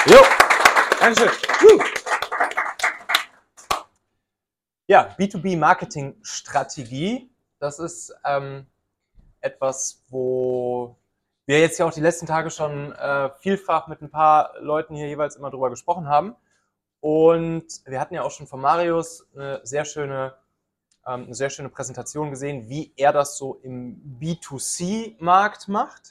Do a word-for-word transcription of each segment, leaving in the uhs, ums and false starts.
Jo, Dankeschön. Uh. Ja, B zwei B-Marketing-Strategie, das ist ähm, etwas, wo wir jetzt ja auch die letzten Tage schon äh, vielfach mit ein paar Leuten hier jeweils immer drüber gesprochen haben. Und wir hatten ja auch schon von Marius eine sehr schöne, ähm, eine sehr schöne Präsentation gesehen, wie er das so im B zwei C-Markt macht.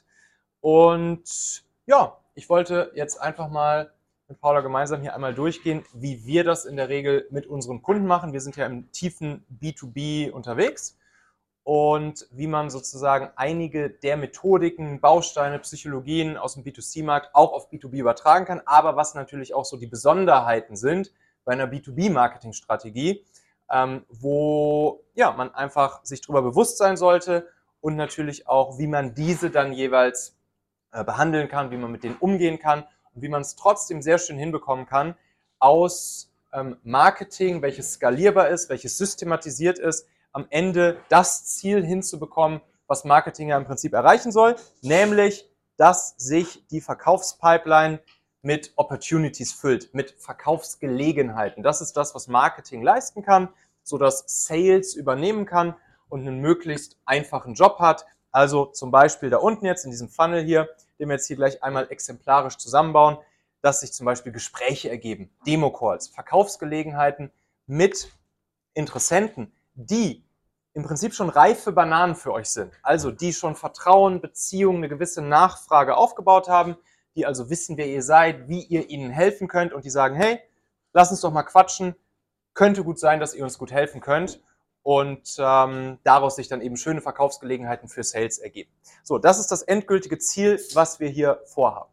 Und ja, ich wollte jetzt einfach mal mit Paula gemeinsam hier einmal durchgehen, wie wir das in der Regel mit unseren Kunden machen. Wir sind ja im tiefen B zwei B unterwegs und wie man sozusagen einige der Methodiken, Bausteine, Psychologien aus dem B zwei C-Markt auch auf B zwei B übertragen kann, aber was natürlich auch so die Besonderheiten sind bei einer B zwei B-Marketing-Strategie, ähm, wo ja, man einfach sich darüber bewusst sein sollte und natürlich auch, wie man diese dann jeweils äh, behandeln kann, wie man mit denen umgehen kann und wie man es trotzdem sehr schön hinbekommen kann, aus ähm, Marketing, welches skalierbar ist, welches systematisiert ist, am Ende das Ziel hinzubekommen, was Marketing ja im Prinzip erreichen soll, nämlich, dass sich die Verkaufspipeline mit Opportunities füllt, mit Verkaufsgelegenheiten. Das ist das, was Marketing leisten kann, sodass Sales übernehmen kann und einen möglichst einfachen Job hat. Also zum Beispiel da unten jetzt in diesem Funnel hier, den wir jetzt hier gleich einmal exemplarisch zusammenbauen, dass sich zum Beispiel Gespräche ergeben, Demo-Calls, Verkaufsgelegenheiten mit Interessenten, die im Prinzip schon reife Bananen für euch sind. Also die schon Vertrauen, Beziehungen, eine gewisse Nachfrage aufgebaut haben, die also wissen, wer ihr seid, wie ihr ihnen helfen könnt und die sagen, hey, lass uns doch mal quatschen, könnte gut sein, dass ihr uns gut helfen könnt. Und ähm, daraus sich dann eben schöne Verkaufsgelegenheiten für Sales ergeben. So, das ist das endgültige Ziel, was wir hier vorhaben.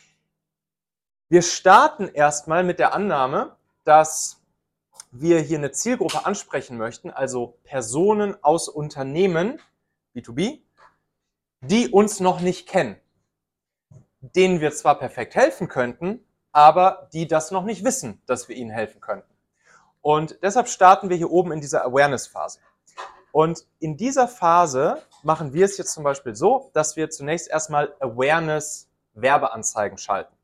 Wir starten erstmal mit der Annahme, dass wir hier eine Zielgruppe ansprechen möchten, also Personen aus Unternehmen, B zwei B, die uns noch nicht kennen, denen wir zwar perfekt helfen könnten, aber die das noch nicht wissen, dass wir ihnen helfen könnten. Und deshalb starten wir hier oben in dieser Awareness-Phase. Und in dieser Phase machen wir es jetzt zum Beispiel so, dass wir zunächst erstmal Awareness-Werbeanzeigen schalten.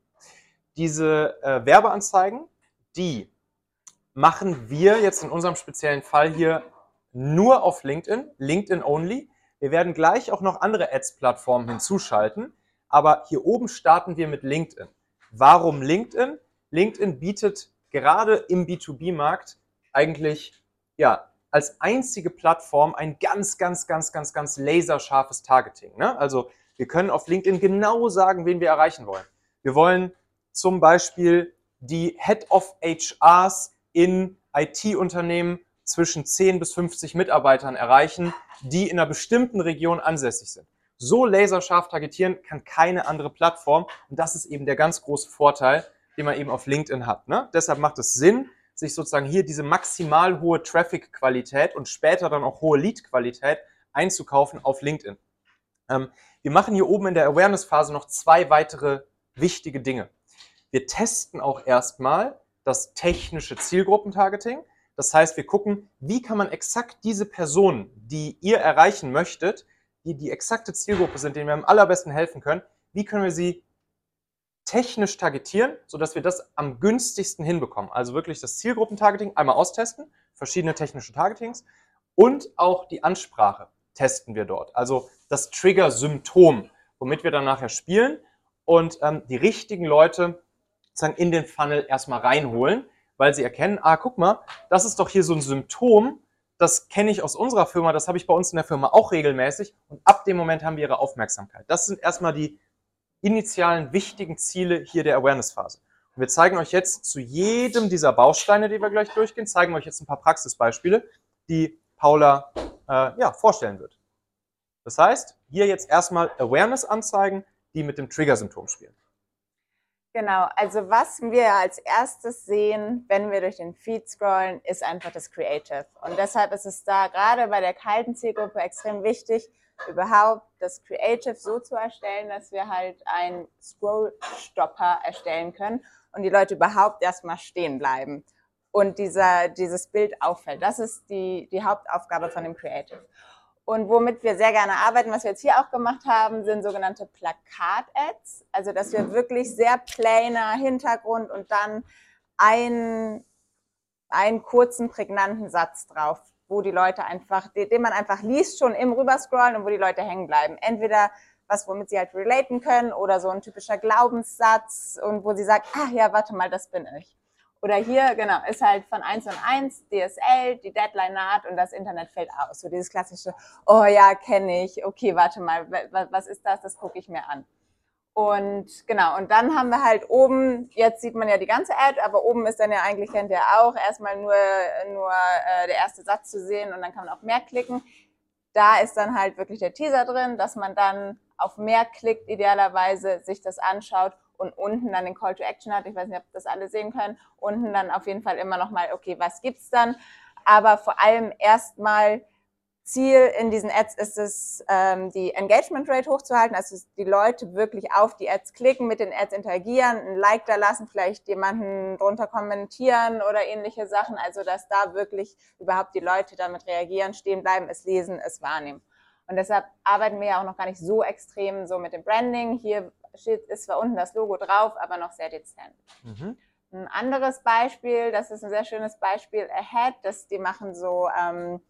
Diese äh, Werbeanzeigen, die machen wir jetzt in unserem speziellen Fall hier nur auf LinkedIn, LinkedIn only. Wir werden gleich auch noch andere Ads-Plattformen hinzuschalten, aber hier oben starten wir mit LinkedIn. Warum LinkedIn? LinkedIn bietet gerade im B zwei B-Markt eigentlich ja, als einzige Plattform ein ganz, ganz, ganz, ganz, ganz laserscharfes Targeting. Ne? Also wir können auf LinkedIn genau sagen, wen wir erreichen wollen. Wir wollen zum Beispiel die Head of H Rs in I T-Unternehmen zwischen zehn bis fünfzig Mitarbeitern erreichen, die in einer bestimmten Region ansässig sind. So laserscharf targetieren kann keine andere Plattform und das ist eben der ganz große Vorteil, den man eben auf LinkedIn hat. Ne? Deshalb macht es Sinn, sich sozusagen hier diese maximal hohe Traffic-Qualität und später dann auch hohe Lead-Qualität einzukaufen auf LinkedIn. Ähm, wir machen hier oben in der Awareness-Phase noch zwei weitere wichtige Dinge. Wir testen auch erstmal das technische Zielgruppentargeting. Das heißt, wir gucken, wie kann man exakt diese Personen, die ihr erreichen möchtet, die die exakte Zielgruppe sind, denen wir am allerbesten helfen können, wie können wir sie technisch targetieren, sodass wir das am günstigsten hinbekommen. Also wirklich das Zielgruppentargeting einmal austesten, verschiedene technische Targetings und auch die Ansprache testen wir dort. Also das Trigger-Symptom, womit wir dann nachher spielen und ähm, die richtigen Leute sozusagen in den Funnel erstmal reinholen, weil sie erkennen, ah, guck mal, das ist doch hier so ein Symptom, das kenne ich aus unserer Firma, das habe ich bei uns in der Firma auch regelmäßig und ab dem Moment haben wir ihre Aufmerksamkeit. Das sind erstmal die initialen wichtigen Ziele hier der Awareness-Phase. Und wir zeigen euch jetzt zu jedem dieser Bausteine, die wir gleich durchgehen, zeigen euch jetzt ein paar Praxisbeispiele, die Paula äh, ja, vorstellen wird. Das heißt, hier jetzt erstmal Awareness-Anzeigen, die mit dem Trigger-Symptom spielen. Genau, also was wir als erstes sehen, wenn wir durch den Feed scrollen, ist einfach das Creative. Und deshalb ist es da gerade bei der kalten Zielgruppe extrem wichtig, überhaupt das Creative so zu erstellen, dass wir halt einen Scroll-Stopper erstellen können und die Leute überhaupt erstmal stehen bleiben und dieser, dieses Bild auffällt. Das ist die, die Hauptaufgabe von dem Creative. Und womit wir sehr gerne arbeiten, was wir jetzt hier auch gemacht haben, sind sogenannte Plakat-Ads. Also dass wir wirklich sehr plainer Hintergrund und dann einen, einen kurzen, prägnanten Satz drauf, wo die Leute einfach, den man einfach liest schon im Rüberscrollen und wo die Leute hängen bleiben. Entweder was, womit sie halt relaten können oder so ein typischer Glaubenssatz und wo sie sagt, ach ja, warte mal, das bin ich. Oder hier, genau, ist halt von eins und eins, D S L, die Deadline naht und das Internet fällt aus. So dieses klassische, oh ja, kenne ich, okay, warte mal, was ist das, das gucke ich mir an. Und genau, und dann haben wir halt oben, jetzt sieht man ja die ganze Ad, aber oben ist dann ja eigentlich, kennt ihr auch, erstmal nur, nur äh, der erste Satz zu sehen und dann kann man auf mehr klicken. Da ist dann halt wirklich der Teaser drin, dass man dann auf mehr klickt, idealerweise sich das anschaut und unten dann den Call to Action hat. Ich weiß nicht, ob das alle sehen können. Unten dann auf jeden Fall immer nochmal, okay, was gibt's dann? Aber vor allem erstmal Ziel in diesen Ads ist es, ähm, die Engagement Rate hochzuhalten, also die Leute wirklich auf die Ads klicken, mit den Ads interagieren, ein Like da lassen, vielleicht jemanden drunter kommentieren oder ähnliche Sachen, also dass da wirklich überhaupt die Leute damit reagieren, stehen bleiben, es lesen, es wahrnehmen. Und deshalb arbeiten wir ja auch noch gar nicht so extrem so mit dem Branding. Hier steht, ist zwar unten das Logo drauf, aber noch sehr dezent. Mhm. Ein anderes Beispiel, das ist ein sehr schönes Beispiel, Ahead, das, die machen so ähm,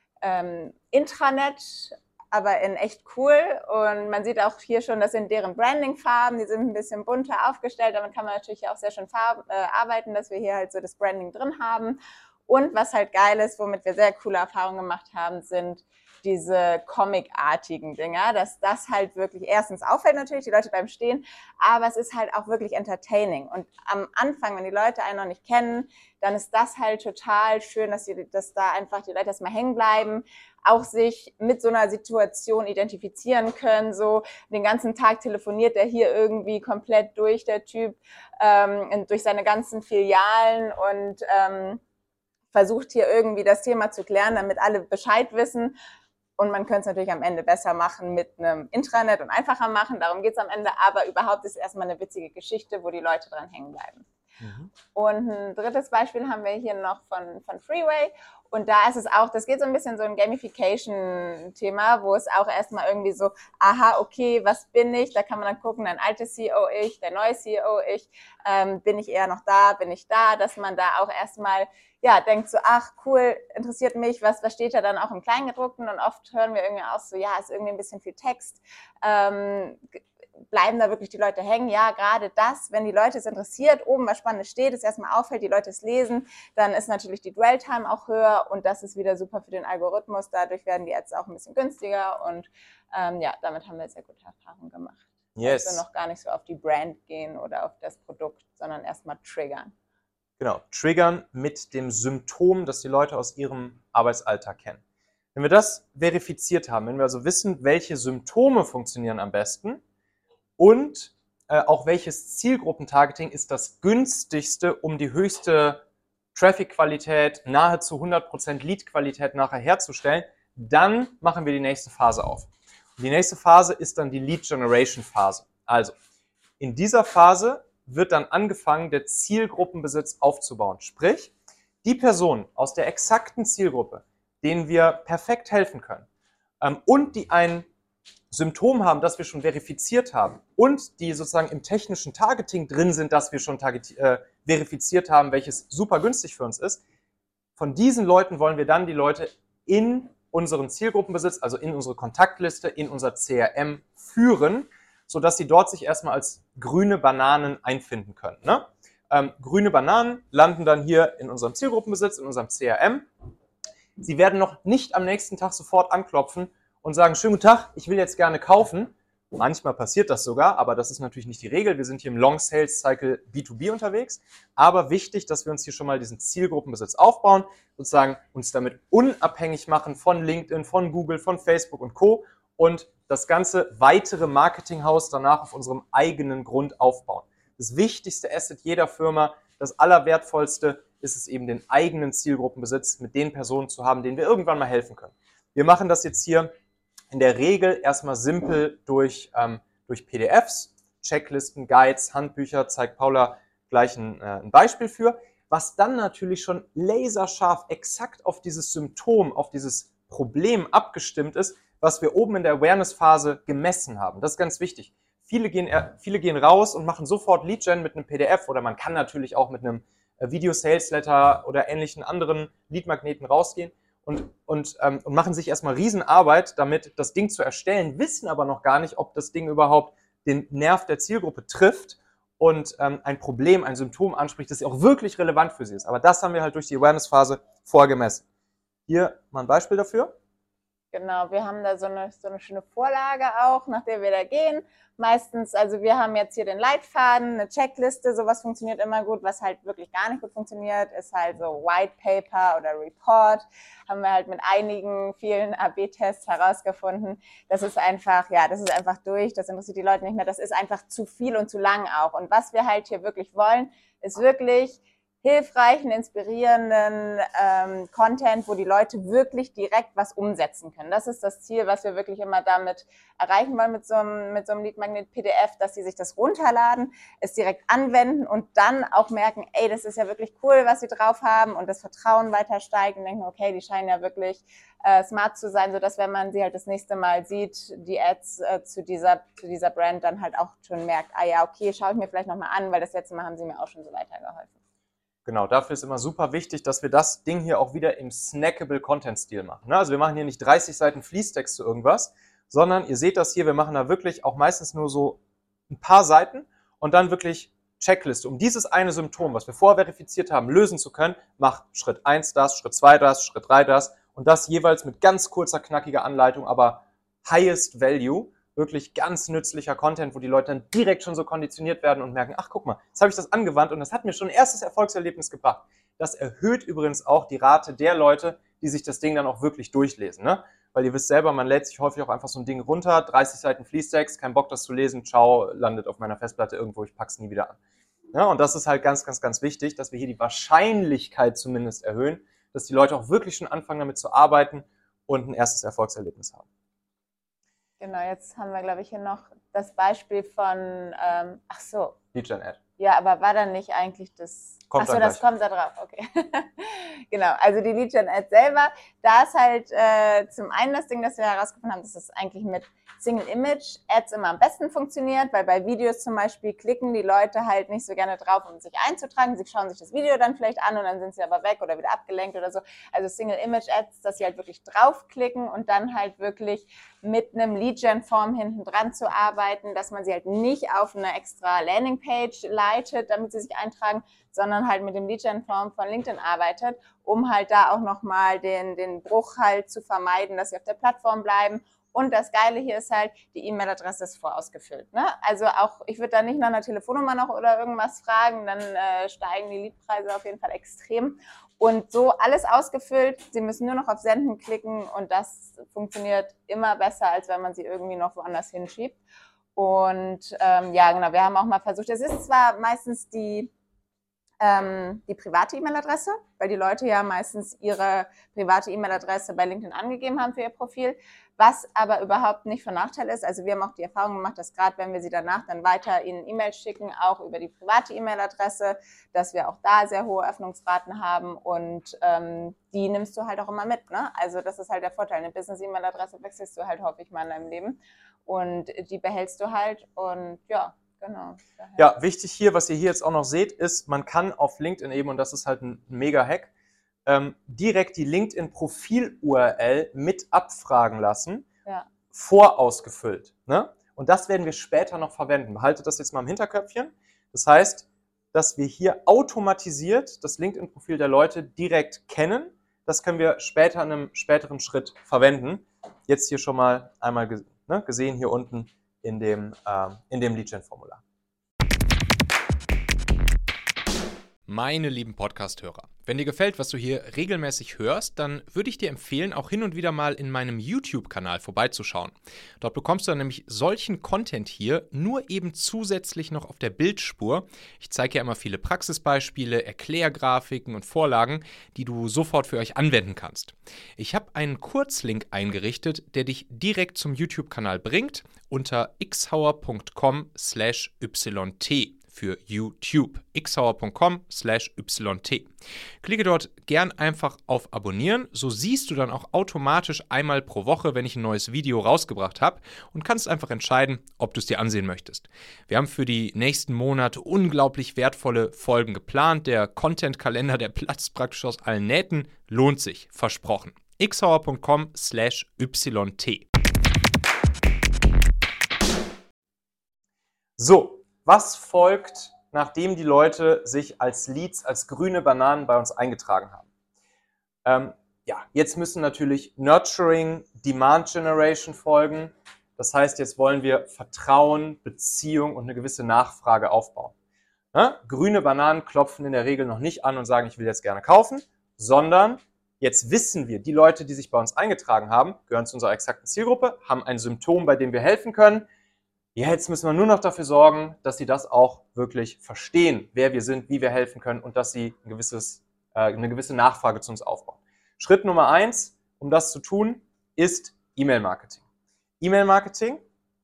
ähm, Intranet, aber in echt cool. Und man sieht auch hier schon, das sind deren Branding-Farben, die sind ein bisschen bunter aufgestellt. Damit kann man natürlich auch sehr schön Farben, äh, arbeiten, dass wir hier halt so das Branding drin haben. Und was halt geil ist, womit wir sehr coole Erfahrungen gemacht haben, sind diese Comic-artigen Dinger, dass das halt wirklich erstens auffällt natürlich, die Leute bleiben stehen, aber es ist halt auch wirklich entertaining. Und am Anfang, wenn die Leute einen noch nicht kennen, dann ist das halt total schön, dass, die, dass da einfach die Leute erstmal hängen bleiben, auch sich mit so einer Situation identifizieren können, so den ganzen Tag telefoniert der hier irgendwie komplett durch, der Typ, ähm, durch seine ganzen Filialen und ähm, versucht hier irgendwie das Thema zu klären, damit alle Bescheid wissen. Und man könnte es natürlich am Ende besser machen mit einem Intranet und einfacher machen, darum geht es am Ende, aber überhaupt ist es erstmal eine witzige Geschichte, wo die Leute dran hängen bleiben. Mhm. Und ein drittes Beispiel haben wir hier noch von, von Freeway. Und da ist es auch, das geht so ein bisschen so ein Gamification-Thema, wo es auch erstmal irgendwie so, aha, okay, was bin ich? Da kann man dann gucken, ein altes C E O-Ich, der neue C E O-Ich, ähm, bin ich eher noch da, bin ich da, dass man da auch erstmal ja, denkt so, ach cool, interessiert mich, was, was steht da dann auch im Kleingedruckten? Und oft hören wir irgendwie aus, so ja, ist irgendwie ein bisschen viel Text. Ähm, bleiben da wirklich die Leute hängen? Ja, gerade das, wenn die Leute es interessiert, oben was Spannendes steht, es erstmal auffällt, die Leute es lesen, dann ist natürlich die Dwell-Time auch höher und das ist wieder super für den Algorithmus. Dadurch werden die Ads auch ein bisschen günstiger und ähm, ja, damit haben wir sehr gute Erfahrungen gemacht. Yes. Also noch gar nicht so auf die Brand gehen oder auf das Produkt, sondern erstmal triggern. Genau, triggern mit dem Symptom, das die Leute aus ihrem Arbeitsalltag kennen. Wenn wir das verifiziert haben, wenn wir also wissen, welche Symptome funktionieren am besten und äh, auch welches Zielgruppentargeting ist das günstigste, um die höchste Traffic-Qualität, nahezu hundert Prozent Lead-Qualität nachher herzustellen, dann machen wir die nächste Phase auf. Und die nächste Phase ist dann die Lead-Generation-Phase. Also, in dieser Phase wird dann angefangen, der Zielgruppenbesitz aufzubauen. Sprich, die Personen aus der exakten Zielgruppe, denen wir perfekt helfen können ähm, und die ein Symptom haben, das wir schon verifiziert haben und die sozusagen im technischen Targeting drin sind, das wir schon target- äh, verifiziert haben, welches super günstig für uns ist, von diesen Leuten wollen wir dann die Leute in unseren Zielgruppenbesitz, also in unsere Kontaktliste, in unser C R M führen, sodass sie dort sich erstmal als grüne Bananen einfinden können. Ne? Ähm, grüne Bananen landen dann hier in unserem Zielgruppenbesitz, in unserem C R M. Sie werden noch nicht am nächsten Tag sofort anklopfen und sagen, schönen guten Tag, ich will jetzt gerne kaufen. Manchmal passiert das sogar, aber das ist natürlich nicht die Regel. Wir sind hier im Long Sales Cycle B zwei B unterwegs. Aber wichtig, dass wir uns hier schon mal diesen Zielgruppenbesitz aufbauen, sozusagen uns damit unabhängig machen von LinkedIn, von Google, von Facebook und Co. und das ganze weitere Marketinghaus danach auf unserem eigenen Grund aufbauen. Das wichtigste Asset jeder Firma, das allerwertvollste, ist es eben, den eigenen Zielgruppenbesitz mit den Personen zu haben, denen wir irgendwann mal helfen können. Wir machen das jetzt hier in der Regel erstmal simpel durch, ähm, durch P D Fs, Checklisten, Guides, Handbücher, zeigt Paula gleich ein, äh, ein Beispiel für, was dann natürlich schon laserscharf exakt auf dieses Symptom, auf dieses Problem abgestimmt ist, was wir oben in der Awareness-Phase gemessen haben. Das ist ganz wichtig. Viele gehen, viele gehen raus und machen sofort Lead-Gen mit einem P D F oder man kann natürlich auch mit einem Video-Sales-Letter oder ähnlichen anderen Lead-Magneten rausgehen und, und, ähm, und machen sich erstmal Riesenarbeit damit, das Ding zu erstellen, wissen aber noch gar nicht, ob das Ding überhaupt den Nerv der Zielgruppe trifft und ähm, ein Problem, ein Symptom anspricht, das auch wirklich relevant für sie ist. Aber das haben wir halt durch die Awareness-Phase vorgemessen. Hier mal ein Beispiel dafür. Genau, wir haben da so eine, so eine schöne Vorlage auch, nach der wir da gehen. Meistens, also wir haben jetzt hier den Leitfaden, eine Checkliste, sowas funktioniert immer gut. Was halt wirklich gar nicht gut funktioniert, ist halt so White Paper oder Report. Haben wir halt mit einigen, vielen A B Tests herausgefunden. Das ist einfach, ja, das ist einfach durch, das interessiert die Leute nicht mehr. Das ist einfach zu viel und zu lang auch. Und was wir halt hier wirklich wollen, ist wirklich hilfreichen, inspirierenden ähm, Content, wo die Leute wirklich direkt was umsetzen können. Das ist das Ziel, was wir wirklich immer damit erreichen wollen mit so einem, mit so einem Lead Magnet P D F, dass sie sich das runterladen, es direkt anwenden und dann auch merken, ey, das ist ja wirklich cool, was sie drauf haben und das Vertrauen weiter steigt und denken, okay, die scheinen ja wirklich äh, smart zu sein, sodass, wenn man sie halt das nächste Mal sieht, die Ads äh, zu dieser, zu dieser Brand dann halt auch schon merkt, ah ja, okay, schaue ich mir vielleicht nochmal an, weil das letzte Mal haben sie mir auch schon so weitergeholfen. Genau, dafür ist immer super wichtig, dass wir das Ding hier auch wieder im snackable Content-Stil machen. Also wir machen hier nicht dreißig Seiten Fließtext zu irgendwas, sondern ihr seht das hier, wir machen da wirklich auch meistens nur so ein paar Seiten und dann wirklich Checkliste. Um dieses eine Symptom, was wir vorher verifiziert haben, lösen zu können, macht Schritt eins das, Schritt zwei das, Schritt drei das und das jeweils mit ganz kurzer, knackiger Anleitung, aber highest value. Wirklich ganz nützlicher Content, wo die Leute dann direkt schon so konditioniert werden und merken, ach guck mal, jetzt habe ich das angewandt und das hat mir schon ein erstes Erfolgserlebnis gebracht. Das erhöht übrigens auch die Rate der Leute, die sich das Ding dann auch wirklich durchlesen. Ne? Weil ihr wisst selber, man lädt sich häufig auch einfach so ein Ding runter, dreißig Seiten Fließtext, kein Bock das zu lesen, ciao, landet auf meiner Festplatte irgendwo, ich pack's nie wieder an. Ja, und das ist halt ganz, ganz, ganz wichtig, dass wir hier die Wahrscheinlichkeit zumindest erhöhen, dass die Leute auch wirklich schon anfangen damit zu arbeiten und ein erstes Erfolgserlebnis haben. Genau, jetzt haben wir, glaube ich, hier noch das Beispiel von, ähm, ach so. Lead-Gen-Ad. Ja, aber war dann nicht eigentlich das... Kommt ach so, das kommt da drauf, okay. Genau, also die Lead-Gen-Ad selber, da ist halt äh, zum einen das Ding, das wir herausgefunden haben, dass es eigentlich mit Single-Image-Ads immer am besten funktioniert, weil bei Videos zum Beispiel klicken die Leute halt nicht so gerne drauf, um sich einzutragen. Sie schauen sich das Video dann vielleicht an und dann sind sie aber weg oder wieder abgelenkt oder so. Also Single-Image-Ads, dass sie halt wirklich draufklicken und dann halt wirklich mit einem Lead-Gen-Form hinten dran zu arbeiten, dass man sie halt nicht auf eine extra Landing-Page leitet, damit sie sich eintragen, sondern halt mit dem Lead-Gen-Form von LinkedIn arbeitet, um halt da auch nochmal den, den Bruch halt zu vermeiden, dass sie auf der Plattform bleiben. Und das Geile hier ist halt, die E-Mail-Adresse ist vorausgefüllt. Ne? Also auch, ich würde da nicht nach einer Telefonnummer noch oder irgendwas fragen, dann äh, steigen die Leadpreise auf jeden Fall extrem. Und so alles ausgefüllt, Sie müssen nur noch auf Senden klicken und das funktioniert immer besser, als wenn man sie irgendwie noch woanders hinschiebt. Und ähm, ja, genau, wir haben auch mal versucht, es ist zwar meistens die Ähm, die private E-Mail-Adresse, weil die Leute ja meistens ihre private E-Mail-Adresse bei LinkedIn angegeben haben für ihr Profil, was aber überhaupt nicht von Nachteil ist. Also wir haben auch die Erfahrung gemacht, dass gerade wenn wir sie danach dann weiter ihnen E-Mails schicken, auch über die private E-Mail-Adresse, dass wir auch da sehr hohe Öffnungsraten haben und ähm, die nimmst du halt auch immer mit. Ne? Also das ist halt der Vorteil. Eine Business-E-Mail-Adresse wechselst du halt häufig mal in deinem Leben und die behältst du halt und ja, genau. Ja, wichtig hier, was ihr hier jetzt auch noch seht, ist, man kann auf LinkedIn eben, und das ist halt ein Mega-Hack, ähm, direkt die LinkedIn-Profil-U R L mit abfragen lassen, ja. vorausgefüllt. Ne? Und das werden wir später noch verwenden. Behaltet das jetzt mal im Hinterköpfchen. Das heißt, dass wir hier automatisiert das LinkedIn-Profil der Leute direkt kennen. Das können wir später in einem späteren Schritt verwenden. Jetzt hier schon mal einmal ne, gesehen hier unten in dem, ähm, in dem Lead-Gen-Formular. Meine lieben Podcast-Hörer, wenn dir gefällt, was du hier regelmäßig hörst, dann würde ich dir empfehlen, auch hin und wieder mal in meinem YouTube-Kanal vorbeizuschauen. Dort bekommst du dann nämlich solchen Content hier nur eben zusätzlich noch auf der Bildspur. Ich zeige ja immer viele Praxisbeispiele, Erklärgrafiken und Vorlagen, die du sofort für euch anwenden kannst. Ich habe einen Kurzlink eingerichtet, der dich direkt zum YouTube-Kanal bringt unter xhauer punkt com slash yt. für YouTube. xhauer punkt com slash yt. Klicke dort gern einfach auf Abonnieren, so siehst du dann auch automatisch einmal pro Woche, wenn ich ein neues Video rausgebracht habe und kannst einfach entscheiden, ob du es dir ansehen möchtest. Wir haben für die nächsten Monate unglaublich wertvolle Folgen geplant. Der Content-Kalender, der platzt praktisch aus allen Nähten, lohnt sich, versprochen. xhauer punkt com slash yt. So, was folgt, nachdem die Leute sich als Leads, als grüne Bananen bei uns eingetragen haben? Ähm, ja, jetzt müssen natürlich Nurturing, Demand Generation folgen. Das heißt, jetzt wollen wir Vertrauen, Beziehung und eine gewisse Nachfrage aufbauen. Ja? Grüne Bananen klopfen in der Regel noch nicht an und sagen, ich will jetzt gerne kaufen, sondern jetzt wissen wir, die Leute, die sich bei uns eingetragen haben, gehören zu unserer exakten Zielgruppe, haben ein Symptom, bei dem wir helfen können. Ja, jetzt müssen wir nur noch dafür sorgen, dass sie das auch wirklich verstehen, wer wir sind, wie wir helfen können und dass sie ein gewisses, äh, eine gewisse Nachfrage zu uns aufbauen. Schritt Nummer eins, um das zu tun, ist E-Mail-Marketing. E-Mail-Marketing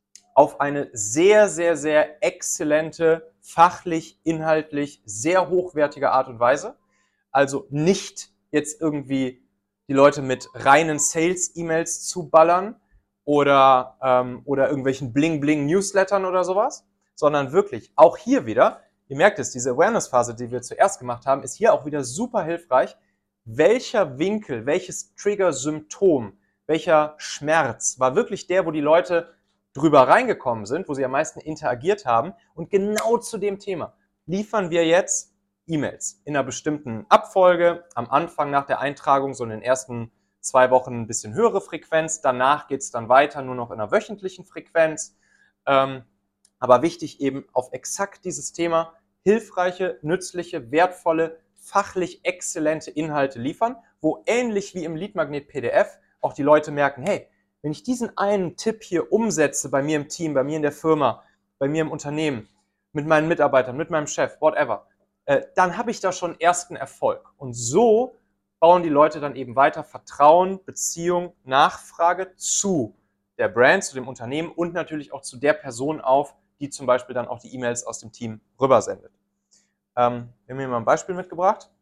auf eine sehr, sehr, sehr exzellente, fachlich, inhaltlich, sehr hochwertige Art und Weise. Also nicht jetzt irgendwie die Leute mit reinen Sales-E-Mails zu ballern, Oder, ähm, oder irgendwelchen Bling-Bling-Newslettern oder sowas, sondern wirklich auch hier wieder, ihr merkt es, diese Awareness-Phase, die wir zuerst gemacht haben, ist hier auch wieder super hilfreich. Welcher Winkel, welches Trigger-Symptom, welcher Schmerz war wirklich der, wo die Leute drüber reingekommen sind, wo sie am meisten interagiert haben, und genau zu dem Thema liefern wir jetzt E-Mails in einer bestimmten Abfolge, am Anfang nach der Eintragung, so in den ersten zwei Wochen ein bisschen höhere Frequenz, danach geht es dann weiter nur noch in einer wöchentlichen Frequenz. Ähm, aber wichtig eben auf exakt dieses Thema hilfreiche, nützliche, wertvolle, fachlich exzellente Inhalte liefern, wo ähnlich wie im Leadmagnet P D F auch die Leute merken, hey, wenn ich diesen einen Tipp hier umsetze bei mir im Team, bei mir in der Firma, bei mir im Unternehmen, mit meinen Mitarbeitern, mit meinem Chef, whatever, äh, dann habe ich da schon ersten Erfolg. Und so bauen die Leute dann eben weiter Vertrauen, Beziehung, Nachfrage zu der Brand, zu dem Unternehmen und natürlich auch zu der Person auf, die zum Beispiel dann auch die E-Mails aus dem Team rübersendet. Ähm, wir haben hier mal ein Beispiel mitgebracht.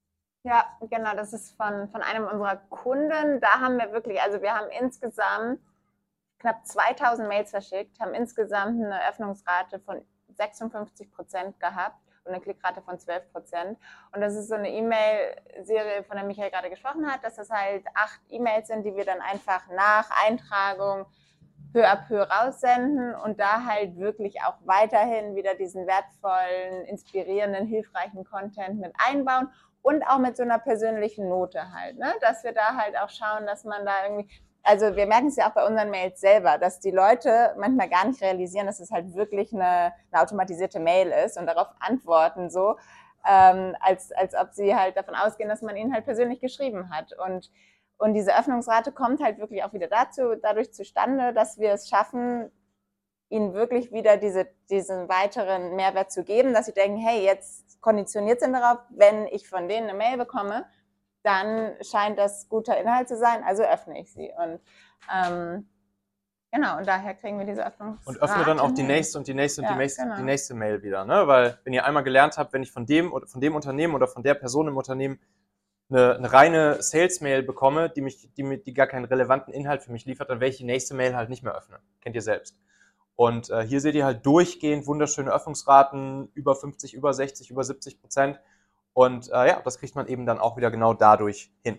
Ja, genau, das ist von, von einem unserer Kunden. Da haben wir wirklich, also wir haben insgesamt knapp zweitausend Mails verschickt, haben insgesamt eine Öffnungsrate von sechsundfünfzig Prozent gehabt. Und eine Klickrate von zwölf Prozent. Und das ist so eine E-Mail-Serie, von der Michael gerade gesprochen hat, dass das halt acht E-Mails sind, die wir dann einfach nach Eintragung peu à peu raussenden und da halt wirklich auch weiterhin wieder diesen wertvollen, inspirierenden, hilfreichen Content mit einbauen und auch mit so einer persönlichen Note halt, ne? Dass wir da halt auch schauen, dass man da irgendwie... Also wir merken es ja auch bei unseren Mails selber, dass die Leute manchmal gar nicht realisieren, dass es halt wirklich eine, eine automatisierte Mail ist und darauf antworten so, ähm, als, als ob sie halt davon ausgehen, dass man ihnen halt persönlich geschrieben hat. Und, und diese Öffnungsrate kommt halt wirklich auch wieder dazu, dadurch zustande, dass wir es schaffen, ihnen wirklich wieder diese, diesen weiteren Mehrwert zu geben, dass sie denken, hey, jetzt konditioniert sind darauf, wenn ich von denen eine Mail bekomme, dann scheint das guter Inhalt zu sein, also öffne ich sie. Und ähm, genau, und daher kriegen wir diese Öffnung. Und öffne dann auch die nächste und die nächste und ja, die, nächste, genau. die nächste Mail wieder. Ne? Weil wenn ihr einmal gelernt habt, wenn ich von dem oder von dem Unternehmen oder von der Person im Unternehmen eine, eine reine Sales-Mail bekomme, die, mich, die, die gar keinen relevanten Inhalt für mich liefert, dann werde ich die nächste Mail halt nicht mehr öffnen. Kennt ihr selbst. Und äh, hier seht ihr halt durchgehend wunderschöne Öffnungsraten, über fünfzig, über sechzig, über siebzig Prozent. Und äh, ja, das kriegt man eben dann auch wieder genau dadurch hin.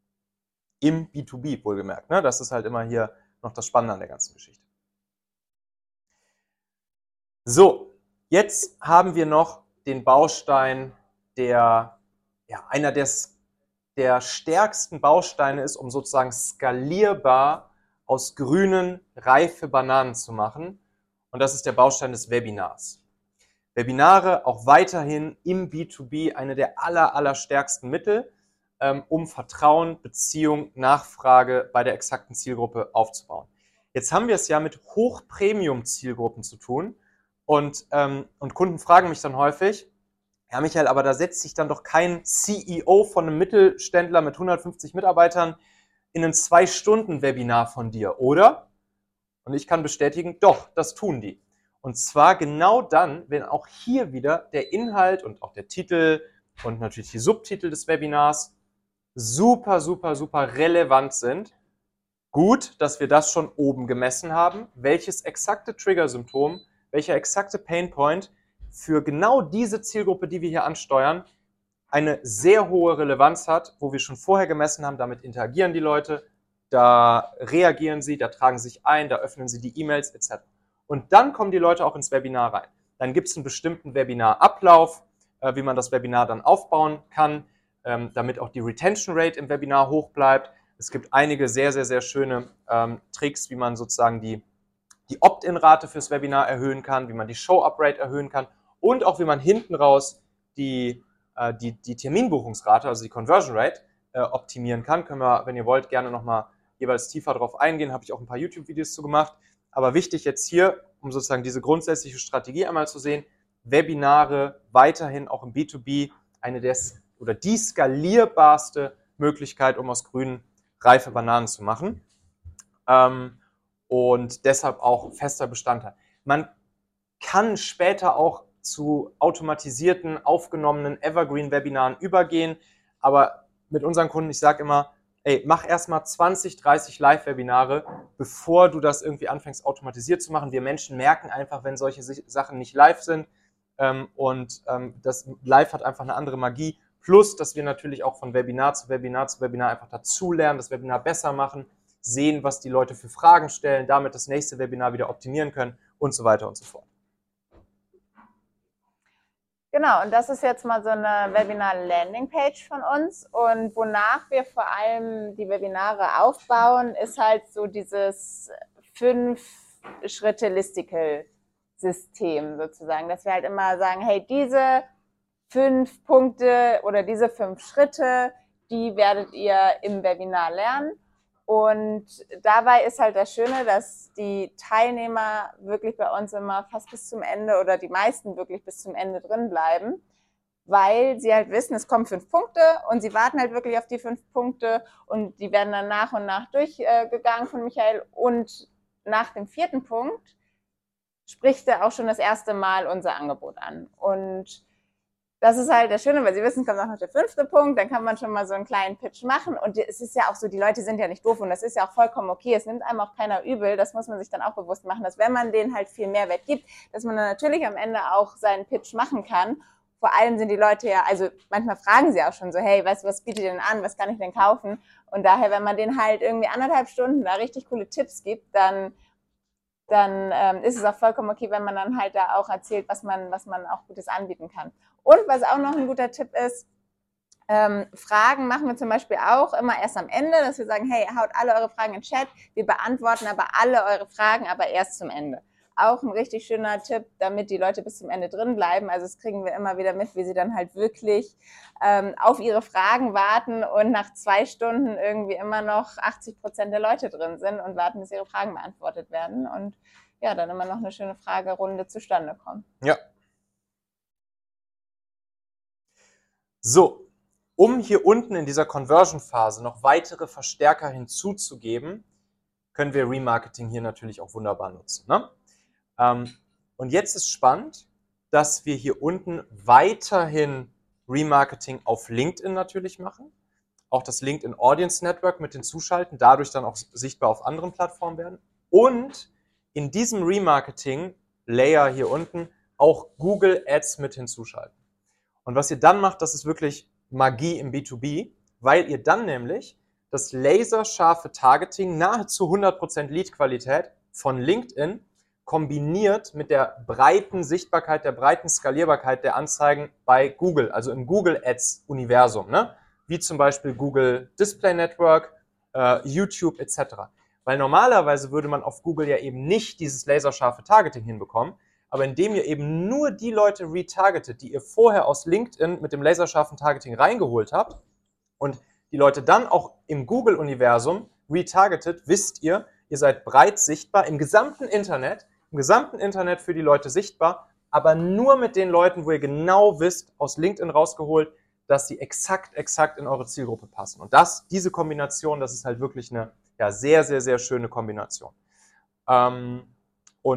Im B zwei B wohlgemerkt. Ne? Das ist halt immer hier noch das Spannende an der ganzen Geschichte. So, jetzt haben wir noch den Baustein, der ja, einer des, der stärksten Bausteine ist, um sozusagen skalierbar aus grünen, reife Bananen zu machen. Und das ist der Baustein des Webinars. Webinare auch weiterhin im B zwei B eine der aller, aller stärksten Mittel, ähm, um Vertrauen, Beziehung, Nachfrage bei der exakten Zielgruppe aufzubauen. Jetzt haben wir es ja mit Hoch-Premium-Zielgruppen zu tun und, ähm, und Kunden fragen mich dann häufig, ja Michael, aber da setzt sich dann doch kein C E O von einem Mittelständler mit hundertfünfzig Mitarbeitern in ein zwei Stunden Webinar von dir, oder? Und ich kann bestätigen, doch, das tun die. Und zwar genau dann, wenn auch hier wieder der Inhalt und auch der Titel und natürlich die Subtitel des Webinars super, super, super relevant sind. Gut, dass wir das schon oben gemessen haben, welches exakte Trigger-Symptom, welcher exakte Painpoint für genau diese Zielgruppe, die wir hier ansteuern, eine sehr hohe Relevanz hat, wo wir schon vorher gemessen haben, damit interagieren die Leute, da reagieren sie, da tragen sie sich ein, da öffnen sie die E-Mails et cetera. Und dann kommen die Leute auch ins Webinar rein. Dann gibt es einen bestimmten Webinarablauf, äh, wie man das Webinar dann aufbauen kann, ähm, damit auch die Retention Rate im Webinar hoch bleibt. Es gibt einige sehr, sehr, sehr schöne ähm, Tricks, wie man sozusagen die, die Opt-in-Rate fürs Webinar erhöhen kann, wie man die Show-Up-Rate erhöhen kann und auch wie man hinten raus die Die, die Terminbuchungsrate, also die Conversion Rate, äh, optimieren kann. Können wir, wenn ihr wollt, gerne nochmal jeweils tiefer drauf eingehen. Habe ich auch ein paar YouTube-Videos zu gemacht. Aber wichtig jetzt hier, um sozusagen diese grundsätzliche Strategie einmal zu sehen, Webinare weiterhin auch im B zwei B eine der oder die skalierbarste Möglichkeit, um aus grünen reife Bananen zu machen. Ähm, und deshalb auch fester Bestandteil. Man kann später auch zu automatisierten, aufgenommenen Evergreen-Webinaren übergehen. Aber mit unseren Kunden, ich sage immer, ey, mach erstmal zwanzig, dreißig Live-Webinare, bevor du das irgendwie anfängst automatisiert zu machen. Wir Menschen merken einfach, wenn solche Sachen nicht live sind. Ähm, und ähm, das Live hat einfach eine andere Magie. Plus, dass wir natürlich auch von Webinar zu Webinar zu Webinar einfach dazulernen, das Webinar besser machen, sehen, was die Leute für Fragen stellen, damit das nächste Webinar wieder optimieren können und so weiter und so fort. Genau, und das ist jetzt mal so eine Webinar-Landing-Page von uns. Und wonach wir vor allem die Webinare aufbauen, ist halt so dieses Fünf-Schritte-Listicle-System sozusagen. Dass wir halt immer sagen, hey, diese fünf Punkte oder diese fünf Schritte, die werdet ihr im Webinar lernen. Und dabei ist halt das Schöne, dass die Teilnehmer wirklich bei uns immer fast bis zum Ende oder die meisten wirklich bis zum Ende drin bleiben, weil sie halt wissen, es kommen fünf Punkte und sie warten halt wirklich auf die fünf Punkte und die werden dann nach und nach durchgegangen von Michael. Und nach dem vierten Punkt spricht er auch schon das erste Mal unser Angebot an. Und das ist halt das Schöne, weil sie wissen, kommt auch noch der fünfte Punkt, dann kann man schon mal so einen kleinen Pitch machen. Und es ist ja auch so, die Leute sind ja nicht doof und das ist ja auch vollkommen okay. Es nimmt einem auch keiner übel. Das muss man sich dann auch bewusst machen, dass wenn man denen halt viel Mehrwert gibt, dass man dann natürlich am Ende auch seinen Pitch machen kann. Vor allem sind die Leute ja, also manchmal fragen sie auch schon so, hey, weißt du, was bietet ihr denn an, was kann ich denn kaufen? Und daher, wenn man denen halt irgendwie anderthalb Stunden da richtig coole Tipps gibt, dann dann ähm, ist es auch vollkommen okay, wenn man dann halt da auch erzählt, was man, was man auch Gutes anbieten kann. Und was auch noch ein guter Tipp ist, ähm, Fragen machen wir zum Beispiel auch immer erst am Ende, dass wir sagen, hey, haut alle eure Fragen in den Chat, wir beantworten aber alle eure Fragen, aber erst zum Ende. Auch ein richtig schöner Tipp, damit die Leute bis zum Ende drin bleiben. Also das kriegen wir immer wieder mit, wie sie dann halt wirklich ähm, auf ihre Fragen warten und nach zwei Stunden irgendwie immer noch achtzig Prozent der Leute drin sind und warten, bis ihre Fragen beantwortet werden. Und ja, dann immer noch eine schöne Fragerunde zustande kommt. Ja. So, um hier unten in dieser Conversion-Phase noch weitere Verstärker hinzuzugeben, können wir Remarketing hier natürlich auch wunderbar nutzen, ne? Ähm, und jetzt ist spannend, dass wir hier unten weiterhin Remarketing auf LinkedIn natürlich machen, auch das LinkedIn Audience Network mit hinzuschalten, dadurch dann auch sichtbar auf anderen Plattformen werden und in diesem Remarketing-Layer hier unten auch Google Ads mit hinzuschalten. Und was ihr dann macht, das ist wirklich Magie im B zwei B, weil ihr dann nämlich das laserscharfe Targeting nahezu hundert Prozent Lead-Qualität von LinkedIn kombiniert mit der breiten Sichtbarkeit, der breiten Skalierbarkeit der Anzeigen bei Google, also im Google Ads-Universum, ne? Wie zum Beispiel Google Display Network, äh, YouTube et cetera. Weil normalerweise würde man auf Google ja eben nicht dieses laserscharfe Targeting hinbekommen, aber indem ihr eben nur die Leute retargetet, die ihr vorher aus LinkedIn mit dem laserscharfen Targeting reingeholt habt und die Leute dann auch im Google-Universum retargetet, wisst ihr, ihr seid breit sichtbar im gesamten Internet, im gesamten Internet für die Leute sichtbar, aber nur mit den Leuten, wo ihr genau wisst, aus LinkedIn rausgeholt, dass sie exakt, exakt in eure Zielgruppe passen. Und das, diese Kombination, das ist halt wirklich eine ja, sehr, sehr, sehr schöne Kombination. Ähm, und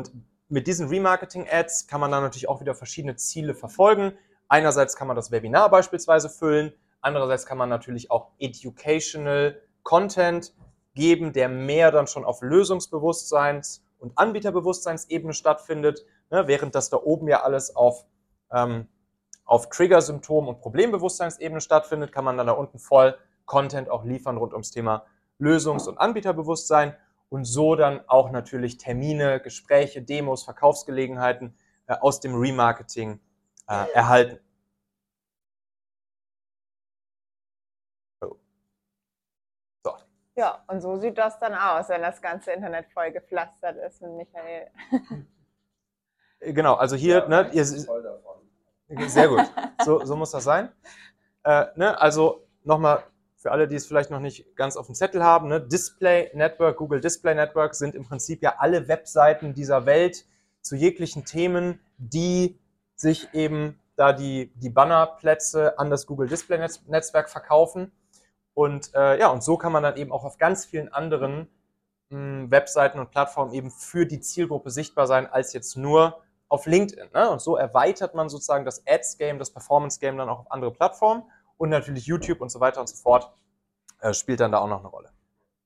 mit diesen Remarketing-Ads kann man dann natürlich auch wieder verschiedene Ziele verfolgen. Einerseits kann man das Webinar beispielsweise füllen, andererseits kann man natürlich auch Educational Content geben, der mehr dann schon auf Lösungsbewusstseins- und Anbieterbewusstseinsebene stattfindet, ne, während das da oben ja alles auf, ähm, auf Trigger-Symptom- und Problembewusstseinsebene stattfindet, kann man dann da unten voll Content auch liefern rund ums Thema Lösungs- und Anbieterbewusstsein und so dann auch natürlich Termine, Gespräche, Demos, Verkaufsgelegenheiten äh, aus dem Remarketing äh, erhalten. So. Ja, und so sieht das dann aus, wenn das ganze Internet voll gepflastert ist mit Michael. Genau, also hier, Ja, ne, ihr voll davon. sehr gut, so, so muss das sein. Äh, ne, also nochmal für alle, die es vielleicht noch nicht ganz auf dem Zettel haben, ne, Display Network, Google Display Network sind im Prinzip ja alle Webseiten dieser Welt zu jeglichen Themen, die sich eben da die, die Bannerplätze an das Google Display Netzwerk verkaufen. Und äh, ja, und so kann man dann eben auch auf ganz vielen anderen mh, Webseiten und Plattformen eben für die Zielgruppe sichtbar sein, als jetzt nur auf LinkedIn. Ne? Und so erweitert man sozusagen das Ads-Game, das Performance-Game dann auch auf andere Plattformen. Und natürlich YouTube und so weiter und so fort äh, spielt dann da auch noch eine Rolle.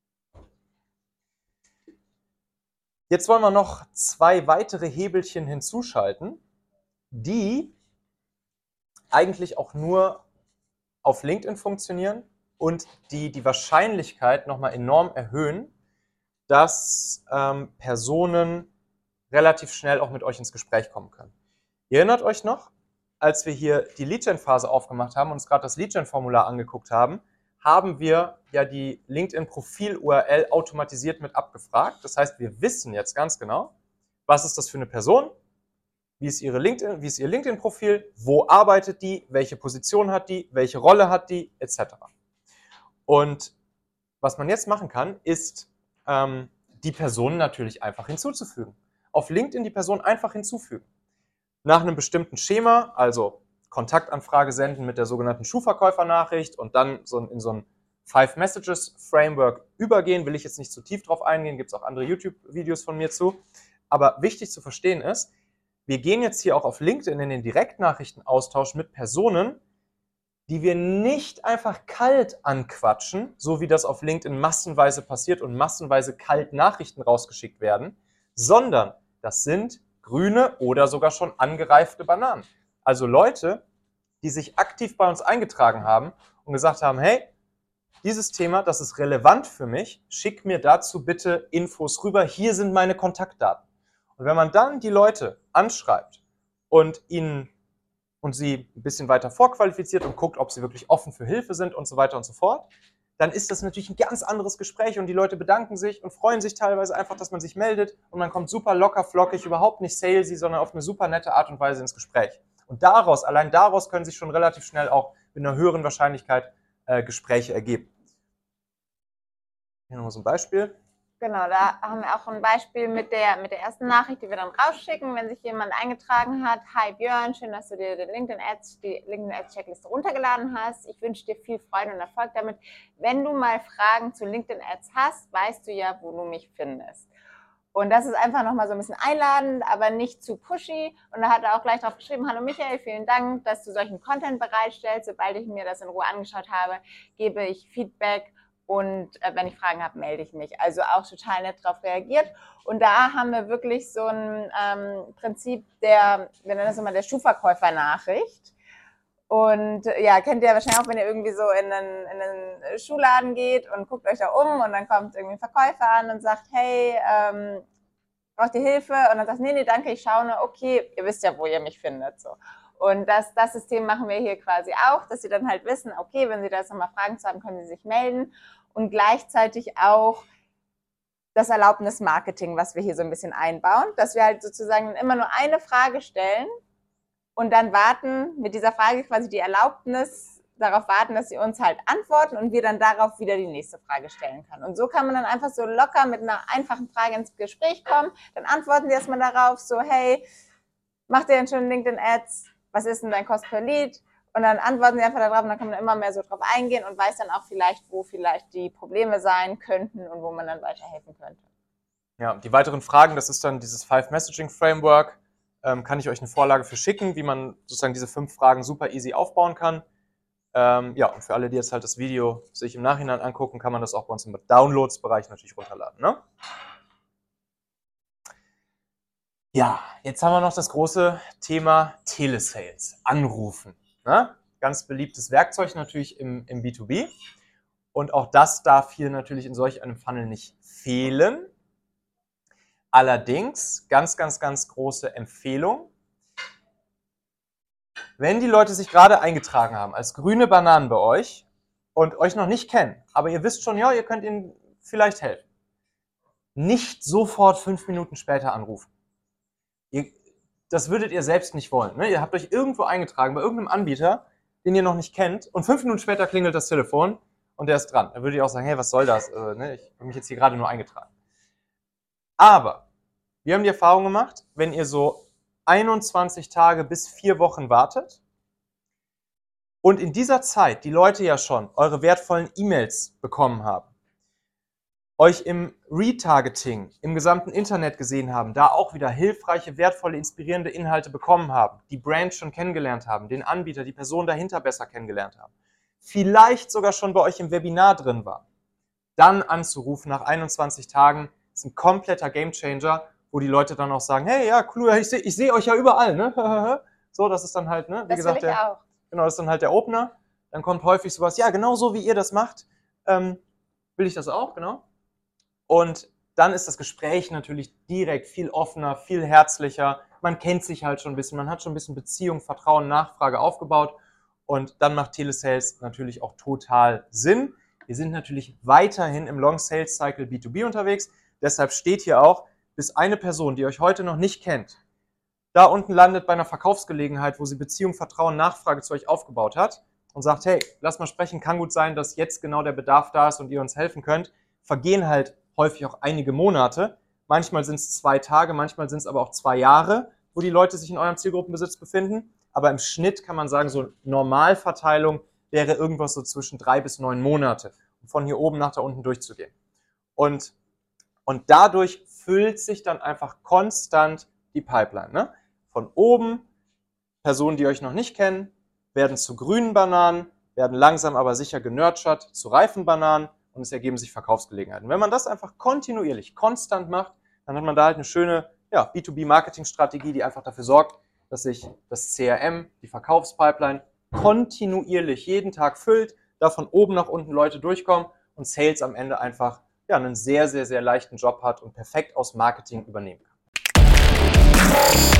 Jetzt wollen wir noch zwei weitere Hebelchen hinzuschalten, die eigentlich auch nur auf LinkedIn funktionieren und die die Wahrscheinlichkeit nochmal enorm erhöhen, dass ähm, Personen relativ schnell auch mit euch ins Gespräch kommen können. Ihr erinnert euch noch, als wir hier die Lead-Gen-Phase aufgemacht haben und uns gerade das Lead-Gen-Formular angeguckt haben, haben wir ja die LinkedIn-Profil-U R L automatisiert mit abgefragt. Das heißt, wir wissen jetzt ganz genau, was ist das für eine Person, wie ist ihre LinkedIn, wie ist ihr LinkedIn-Profil, wo arbeitet die, welche Position hat die, welche Rolle hat die, et cetera. Und was man jetzt machen kann, ist, ähm, die Person natürlich einfach hinzuzufügen. Auf LinkedIn die Person einfach hinzufügen. Nach einem bestimmten Schema, also Kontaktanfrage senden mit der sogenannten Schuhverkäufernachricht und dann so in so ein Five-Messages-Framework übergehen, will ich jetzt nicht zu tief drauf eingehen, gibt es auch andere YouTube-Videos von mir zu. Aber wichtig zu verstehen ist, wir gehen jetzt hier auch auf LinkedIn in den Direktnachrichtenaustausch mit Personen, die wir nicht einfach kalt anquatschen, so wie das auf LinkedIn massenweise passiert und massenweise kalt Nachrichten rausgeschickt werden, sondern das sind grüne oder sogar schon angereifte Bananen. Also Leute, die sich aktiv bei uns eingetragen haben und gesagt haben, hey, dieses Thema, das ist relevant für mich, schick mir dazu bitte Infos rüber, hier sind meine Kontaktdaten. Und wenn man dann die Leute anschreibt und ihnen und sie ein bisschen weiter vorqualifiziert und guckt, ob sie wirklich offen für Hilfe sind und so weiter und so fort, dann ist das natürlich ein ganz anderes Gespräch und die Leute bedanken sich und freuen sich teilweise einfach, dass man sich meldet und man kommt super locker, flockig, überhaupt nicht salesy, sondern auf eine super nette Art und Weise ins Gespräch. Und daraus, allein daraus können sich schon relativ schnell auch mit einer höheren Wahrscheinlichkeit äh, Gespräche ergeben. Hier nochmal so ein Beispiel. Genau, da haben wir auch ein Beispiel mit der, mit der ersten Nachricht, die wir dann rausschicken, wenn sich jemand eingetragen hat. Hi Björn, schön, dass du dir die LinkedIn Ads, die LinkedIn Ads Checkliste runtergeladen hast. Ich wünsche dir viel Freude und Erfolg damit. Wenn du mal Fragen zu LinkedIn Ads hast, weißt du ja, wo du mich findest. Und das ist einfach nochmal so ein bisschen einladend, aber nicht zu pushy. Und da hat er auch gleich drauf geschrieben, hallo Michael, vielen Dank, dass du solchen Content bereitstellst. Sobald ich mir das in Ruhe angeschaut habe, gebe ich Feedback. Und äh, wenn ich Fragen habe, melde ich mich. Also auch total nett darauf reagiert. Und da haben wir wirklich so ein ähm, Prinzip der, wir nennen das immer der Schuhverkäufernachricht. Und äh, ja, kennt ihr wahrscheinlich auch, wenn ihr irgendwie so in einen, in einen Schuhladen geht und guckt euch da um und dann kommt irgendwie ein Verkäufer an und sagt, hey, ähm, braucht ihr Hilfe? Und dann sagt, nee, nee, danke, ich schaue nur, okay, ihr wisst ja, wo ihr mich findet. So. Und das, das System machen wir hier quasi auch, dass sie dann halt wissen, okay, wenn sie da jetzt nochmal Fragen zu haben, können sie sich melden. Und gleichzeitig auch das Erlaubnismarketing, was wir hier so ein bisschen einbauen, dass wir halt sozusagen immer nur eine Frage stellen und dann warten, mit dieser Frage quasi die Erlaubnis darauf warten, dass sie uns halt antworten und wir dann darauf wieder die nächste Frage stellen können. Und so kann man dann einfach so locker mit einer einfachen Frage ins Gespräch kommen, dann antworten die erstmal darauf, so hey, macht ihr denn schon LinkedIn-Ads? Was ist denn dein Cost per Lead? Und dann antworten sie einfach darauf und dann kann man immer mehr so drauf eingehen und weiß dann auch vielleicht, wo vielleicht die Probleme sein könnten und wo man dann weiterhelfen könnte. Ja, die weiteren Fragen, das ist dann dieses Five-Messaging-Framework. Ähm, kann ich euch eine Vorlage für schicken, wie man sozusagen diese fünf Fragen super easy aufbauen kann. Ähm, ja, und für alle, die jetzt halt das Video sich im Nachhinein angucken, kann man das auch bei uns im Downloads-Bereich natürlich runterladen. Ne? Ja, jetzt haben wir noch das große Thema Telesales, Anrufen. Ne? Ganz beliebtes Werkzeug natürlich im, im B zwei B. Und auch das darf hier natürlich in solch einem Funnel nicht fehlen. Allerdings, ganz, ganz, ganz große Empfehlung, wenn die Leute sich gerade eingetragen haben als grüne Bananen bei euch und euch noch nicht kennen, aber ihr wisst schon, ja, ihr könnt ihnen vielleicht helfen, nicht sofort fünf Minuten später anrufen. Ihr, das würdet ihr selbst nicht wollen. Ne? Ihr habt euch irgendwo eingetragen bei irgendeinem Anbieter, den ihr noch nicht kennt, und fünf Minuten später klingelt das Telefon und der ist dran. Dann würdet ihr auch sagen, hey, was soll das? Äh, ne? Ich habe mich jetzt hier gerade nur eingetragen. Aber wir haben die Erfahrung gemacht, wenn ihr so einundzwanzig Tage bis vier Wochen wartet und in dieser Zeit die Leute ja schon eure wertvollen E-Mails bekommen haben, euch im Retargeting, im gesamten Internet gesehen haben, da auch wieder hilfreiche, wertvolle, inspirierende Inhalte bekommen haben, die Brand schon kennengelernt haben, den Anbieter, die Person dahinter besser kennengelernt haben, vielleicht sogar schon bei euch im Webinar drin war, dann anzurufen nach einundzwanzig Tagen ist ein kompletter Gamechanger, wo die Leute dann auch sagen, hey, ja, cool, ich sehe ich seh euch ja überall, ne? So, das ist dann halt, ne? Wie das gesagt, will ich der, auch. Genau, das ist dann halt der Opener. Dann kommt häufig sowas, ja, genau so wie ihr das macht, ähm, will ich das auch, genau. Und dann ist das Gespräch natürlich direkt viel offener, viel herzlicher. Man kennt sich halt schon ein bisschen, man hat schon ein bisschen Beziehung, Vertrauen, Nachfrage aufgebaut. Und dann macht Telesales natürlich auch total Sinn. Wir sind natürlich weiterhin im Long Sales Cycle B zwei B unterwegs. Deshalb steht hier auch, bis eine Person, die euch heute noch nicht kennt, da unten landet bei einer Verkaufsgelegenheit, wo sie Beziehung, Vertrauen, Nachfrage zu euch aufgebaut hat und sagt, hey, lass mal sprechen, kann gut sein, dass jetzt genau der Bedarf da ist und ihr uns helfen könnt, vergehen halt häufig auch einige Monate. Manchmal sind es zwei Tage, manchmal sind es aber auch zwei Jahre, wo die Leute sich in eurem Zielgruppenbesitz befinden. Aber im Schnitt kann man sagen, so Normalverteilung wäre irgendwas so zwischen drei bis neun Monate, um von hier oben nach da unten durchzugehen. Und, und dadurch füllt sich dann einfach konstant die Pipeline. Ne? Von oben, Personen, die euch noch nicht kennen, werden zu grünen Bananen, werden langsam aber sicher genurtured zu reifen Bananen und es ergeben sich Verkaufsgelegenheiten. Wenn man das einfach kontinuierlich, konstant macht, dann hat man da halt eine schöne ja, B zwei B-Marketing-Strategie, die einfach dafür sorgt, dass sich das C R M, die Verkaufspipeline, kontinuierlich jeden Tag füllt, da von oben nach unten Leute durchkommen und Sales am Ende einfach ja, einen sehr, sehr, sehr leichten Job hat und perfekt aus Marketing übernehmen kann.